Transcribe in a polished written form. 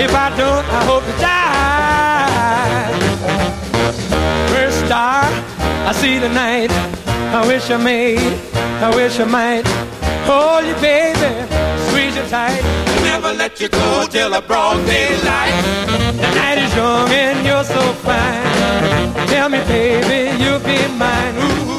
If I don't, I hope to die. First star I see tonight, I wish I might hold you, baby, squeeze you tight, never let you go till the broad daylight. The night is young and you're so fine. Tell me, baby, you'll be mine. Ooh.